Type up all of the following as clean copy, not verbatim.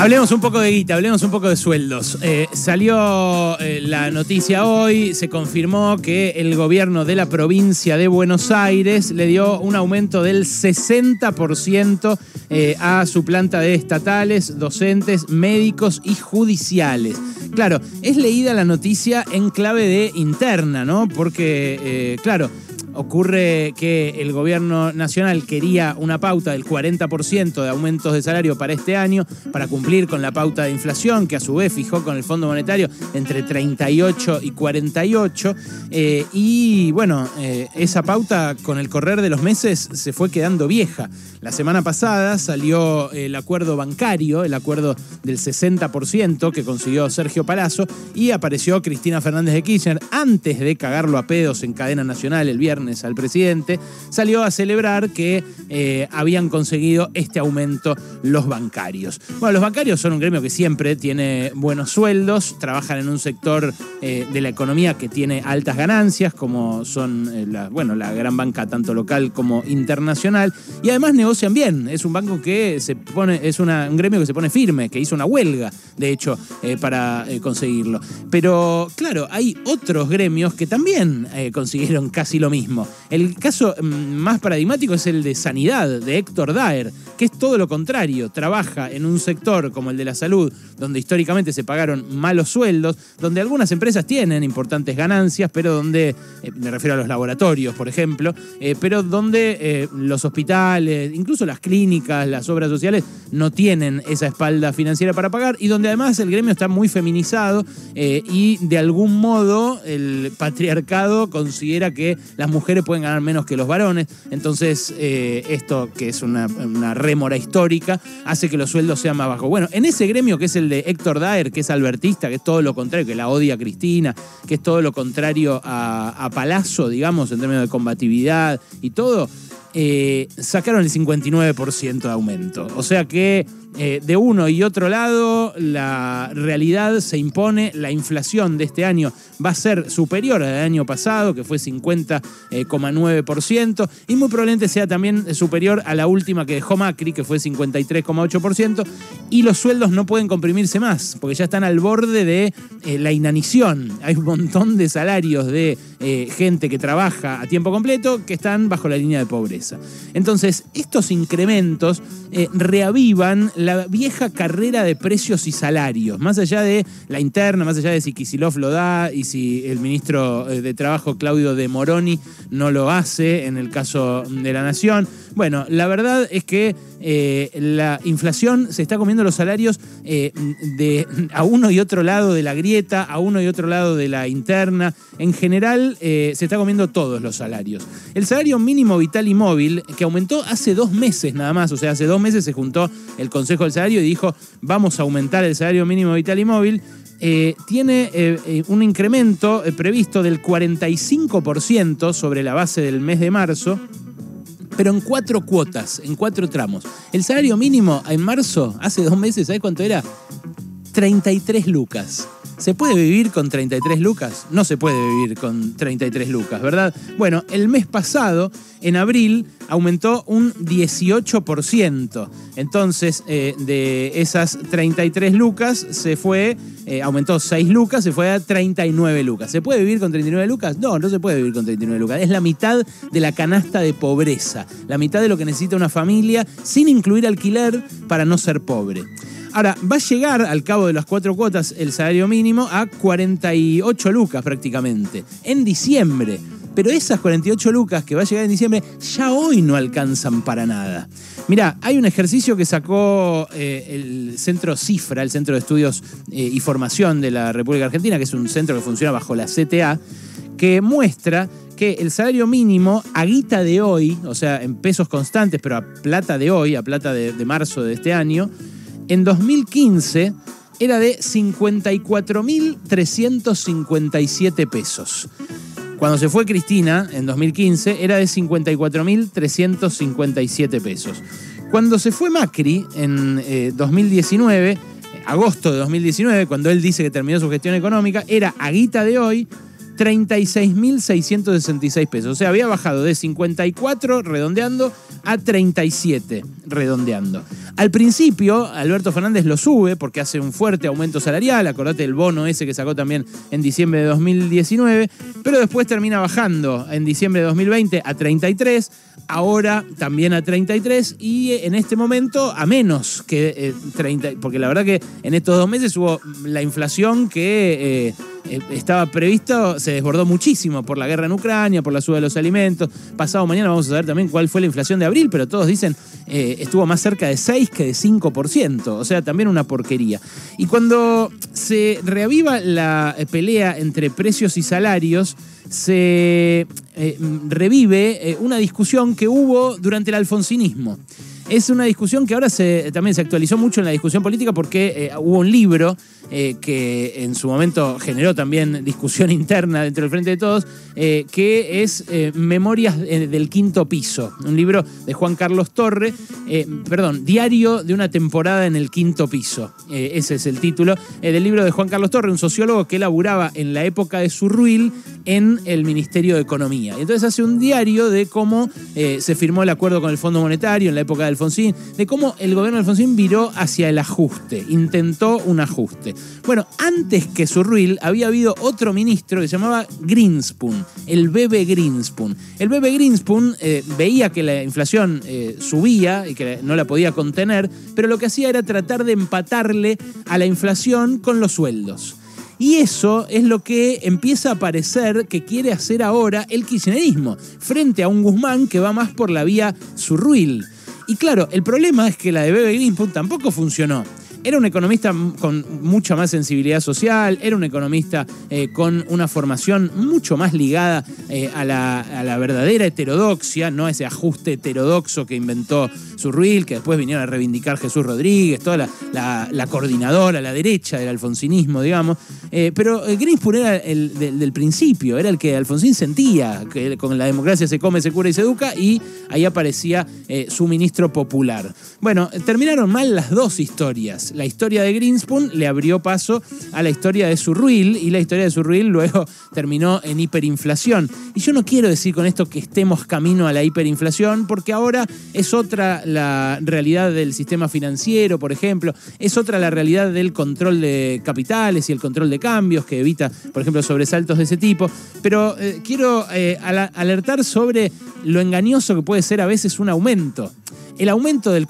Hablemos un poco de guita, hablemos un poco de sueldos. Salió la noticia hoy, se confirmó que el gobierno de la provincia de Buenos Aires le dio un aumento del 60% a su planta de estatales, docentes, médicos y judiciales. Claro, es leída la noticia en clave de interna, ¿no? Porque, claro, ocurre que el gobierno nacional quería una pauta del 40% de aumentos de salario para este año, para cumplir con la pauta de inflación, que a su vez fijó con el Fondo Monetario entre 38 y 48. Y bueno, esa pauta con el correr de los meses se fue quedando vieja. La semana pasada salió el acuerdo bancario, el acuerdo del 60% que consiguió Sergio Palazzo, y apareció Cristina Fernández de Kirchner antes de cagarlo a pedos en cadena nacional el viernes al presidente, salió a celebrar que habían conseguido este aumento los bancarios. Bueno, los bancarios son un gremio que siempre tiene buenos sueldos, trabajan en un sector de la economía que tiene altas ganancias, como son la gran banca tanto local como internacional, y además negocian bien. Es un banco que un gremio que se pone firme, que hizo una huelga, de hecho, para conseguirlo. Pero claro, hay otros gremios que también consiguieron casi lo mismo. El caso más paradigmático es el de sanidad, de Héctor Daer, que es todo lo contrario. Trabaja en un sector como el de la salud, donde históricamente se pagaron malos sueldos, donde algunas empresas tienen importantes ganancias, pero donde, me refiero a los laboratorios, por ejemplo, pero donde los hospitales, incluso las clínicas, las obras sociales, no tienen esa espalda financiera para pagar, y donde además el gremio está muy feminizado y de algún modo el patriarcado considera que las mujeres pueden ganar menos que los varones. Entonces esto, que es una rémora histórica, hace que los sueldos sean más bajos. Bueno, en ese gremio que es el de Héctor Daer, que es albertista, que es todo lo contrario, que la odia a Cristina, que es todo lo contrario a Palazzo, digamos, en términos de combatividad y todo, sacaron el 59% de aumento. O sea que de uno y otro lado la realidad se impone. La inflación de este año va a ser superior al año pasado, que fue 50,9%, y muy probablemente sea también superior a la última que dejó Macri, que fue 53,8%, y los sueldos no pueden comprimirse más, porque ya están al borde de la inanición. Hay un montón de salarios de gente que trabaja a tiempo completo que están bajo la línea de pobreza. Entonces, estos incrementos reavivan la vieja carrera de precios y salarios, más allá de la interna, más allá de si Kicillof lo da y si el ministro de Trabajo, Claudio de Moroni, no lo hace en el caso de La Nación. Bueno, la verdad es que la inflación se está comiendo los salarios a uno y otro lado de la grieta, a uno y otro lado de la interna. En general, se está comiendo todos los salarios. El salario mínimo vital y móvil, que aumentó hace 2 meses nada más, o sea, hace 2 meses se juntó el Consejo del Salario y dijo, vamos a aumentar el salario mínimo vital y móvil, tiene un incremento previsto del 45% sobre la base del mes de marzo, pero en 4 cuotas, en 4 tramos. El salario mínimo en marzo, hace 2 meses, ¿sabes cuánto era? 33 lucas. ¿Se puede vivir con 33 lucas? No se puede vivir con 33 lucas, ¿verdad? Bueno, el mes pasado, en abril, aumentó un 18%. Entonces, de esas 33 lucas, aumentó 6 lucas, se fue a 39 lucas. ¿Se puede vivir con 39 lucas? No, no se puede vivir con 39 lucas. Es la mitad de la canasta de pobreza, la mitad de lo que necesita una familia, sin incluir alquiler, para no ser pobre. Ahora, va a llegar al cabo de las 4 cuotas el salario mínimo a 48 lucas prácticamente, en diciembre. Pero esas 48 lucas que va a llegar en diciembre ya hoy no alcanzan para nada. Mirá, hay un ejercicio que sacó el Centro Cifra, el Centro de Estudios y Formación de la República Argentina, que es un centro que funciona bajo la CTA, que muestra que el salario mínimo a guita de hoy, o sea, en pesos constantes, pero a plata de hoy, a plata de marzo de este año, en 2015 era de 54.357 pesos. Cuando se fue Cristina, en 2015, era de 54.357 pesos. Cuando se fue Macri, en 2019, agosto de 2019, cuando él dice que terminó su gestión económica, era a guita de hoy 36.666 pesos. O sea, había bajado de 54 redondeando a 37 redondeando. Al principio, Alberto Fernández lo sube porque hace un fuerte aumento salarial. Acordate del bono ese que sacó también en diciembre de 2019, pero después termina bajando en diciembre de 2020 a 33, ahora también a 33 y en este momento a menos que 30, porque la verdad que en estos 2 meses hubo la inflación que estaba previsto, se desbordó muchísimo por la guerra en Ucrania, por la suba de los alimentos. Pasado mañana vamos a saber también cuál fue la inflación de abril, pero todos dicen estuvo más cerca de 6 que de 5%, o sea, también una porquería. Y cuando se reaviva la pelea entre precios y salarios, se revive una discusión que hubo durante el alfonsinismo. Es una discusión que ahora también se actualizó mucho en la discusión política porque hubo un libro que en su momento generó también discusión interna dentro del Frente de Todos, que es Memorias del Quinto Piso, un libro de Juan Carlos Torre, Diario de una temporada en el Quinto Piso. Ese es el título del libro de Juan Carlos Torre, un sociólogo que laburaba en la época de Surruil en el Ministerio de Economía. Y entonces hace un diario de cómo se firmó el acuerdo con el Fondo Monetario en la época de Alfonsín, de cómo el gobierno de Alfonsín viró hacia el ajuste, intentó un ajuste. Bueno, antes que Surruil había habido otro ministro que se llamaba Greenspoon, el Bebe Greenspoon. El Bebe Greenspoon veía que la inflación subía y que no la podía contener, pero lo que hacía era tratar de empatarle a la inflación con los sueldos. Y eso es lo que empieza a parecer que quiere hacer ahora el kirchnerismo, frente a un Guzmán que va más por la vía Surruil. Y claro, el problema es que la de Bebe Greenspoon tampoco funcionó. Era un economista con mucha más sensibilidad social, era un economista con una formación mucho más ligada a la verdadera heterodoxia, no a ese ajuste heterodoxo que inventó Surruil, que después vinieron a reivindicar Jesús Rodríguez, toda la coordinadora, la derecha del alfonsinismo, digamos. Pero Greenspoon era el del principio, era el que Alfonsín sentía, que con la democracia se come, se cura y se educa, y ahí aparecía su ministro popular. Bueno, terminaron mal las dos historias. La historia de Greenspoon le abrió paso a la historia de Surruil y la historia de Surruil luego terminó en hiperinflación. Y yo no quiero decir con esto que estemos camino a la hiperinflación, porque ahora es otra la realidad del sistema financiero, por ejemplo, es otra la realidad del control de capitales y el control de cambios que evita, por ejemplo, sobresaltos de ese tipo. Pero quiero alertar sobre lo engañoso que puede ser a veces un aumento. El aumento del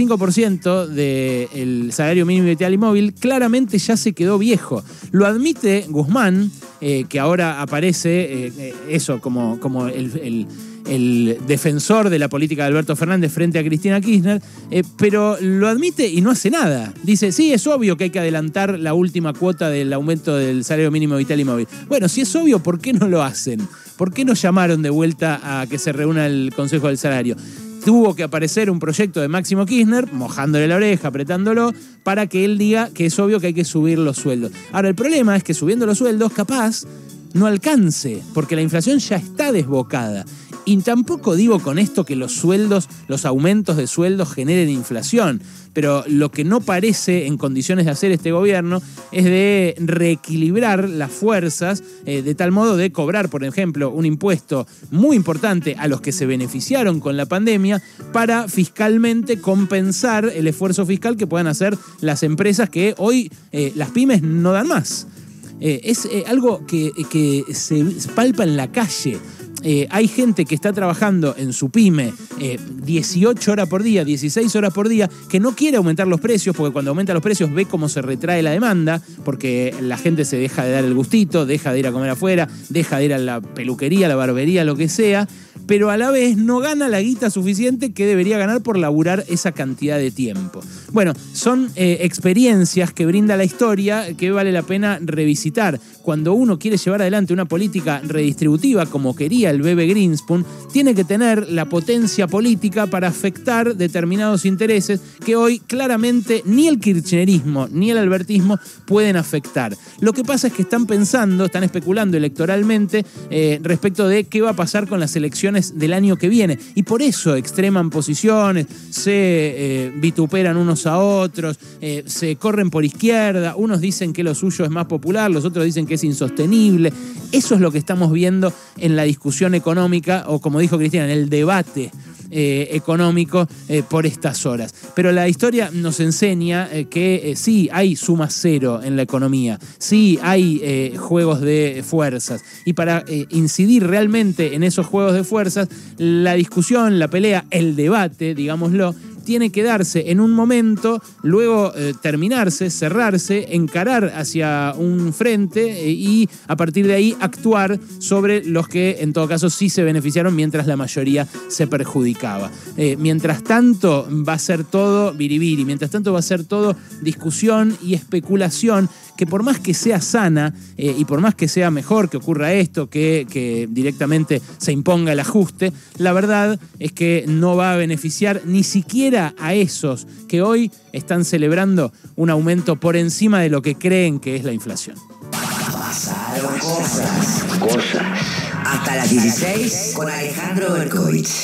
45% del salario mínimo vital y móvil claramente ya se quedó viejo. Lo admite Guzmán, que ahora aparece eso como el defensor de la política de Alberto Fernández frente a Cristina Kirchner, pero lo admite y no hace nada. Dice, sí, es obvio que hay que adelantar la última cuota del aumento del salario mínimo vital y móvil. Bueno, si es obvio, ¿por qué no lo hacen? ¿Por qué no llamaron de vuelta a que se reúna el Consejo del Salario? Tuvo que aparecer un proyecto de Máximo Kirchner, mojándole la oreja, apretándolo, para que él diga que es obvio que hay que subir los sueldos. Ahora, el problema es que subiendo los sueldos, capaz no alcance, porque la inflación ya está desbocada. Y tampoco digo con esto que los sueldos, los aumentos de sueldos generen inflación, pero lo que no parece en condiciones de hacer este gobierno es de reequilibrar las fuerzas de tal modo de cobrar, por ejemplo, un impuesto muy importante a los que se beneficiaron con la pandemia para fiscalmente compensar el esfuerzo fiscal que puedan hacer las empresas que hoy las pymes no dan más. Es algo que se palpa en la calle. Hay gente que está trabajando en su pyme 18 horas por día, 16 horas por día, que no quiere aumentar los precios, porque cuando aumenta los precios ve cómo se retrae la demanda, porque la gente se deja de dar el gustito, deja de ir a comer afuera, deja de ir a la peluquería, a la barbería, lo que sea, pero a la vez no gana la guita suficiente que debería ganar por laburar esa cantidad de tiempo. Bueno, son experiencias que brinda la historia que vale la pena revisitar. Cuando uno quiere llevar adelante una política redistributiva como quería el Bebe Greenspoon, tiene que tener la potencia política para afectar determinados intereses que hoy claramente ni el kirchnerismo ni el albertismo pueden afectar. Lo que pasa es que están especulando electoralmente respecto de qué va a pasar con las elecciones del año que viene, y por eso extreman posiciones, se vituperan unos unos a otros, se corren por izquierda, unos dicen que lo suyo es más popular, los otros dicen que es insostenible. Eso es lo que estamos viendo en la discusión económica, o como dijo Cristina, en el debate económico por estas horas. Pero la historia nos enseña que sí hay suma cero en la economía, sí hay juegos de fuerzas, y para incidir realmente en esos juegos de fuerzas, la discusión, la pelea, el debate, digámoslo, tiene que darse en un momento, luego terminarse, cerrarse, encarar hacia un frente y a partir de ahí actuar sobre los que en todo caso sí se beneficiaron mientras la mayoría se perjudicaba. Mientras tanto va a ser todo biribiri, mientras tanto va a ser todo discusión y especulación que por más que sea sana y por más que sea mejor que ocurra esto, que directamente se imponga el ajuste, la verdad es que no va a beneficiar ni siquiera a esos que hoy están celebrando un aumento por encima de lo que creen que es la inflación. Pasaron cosas. Hasta las 16 con Alejandro Berkovich.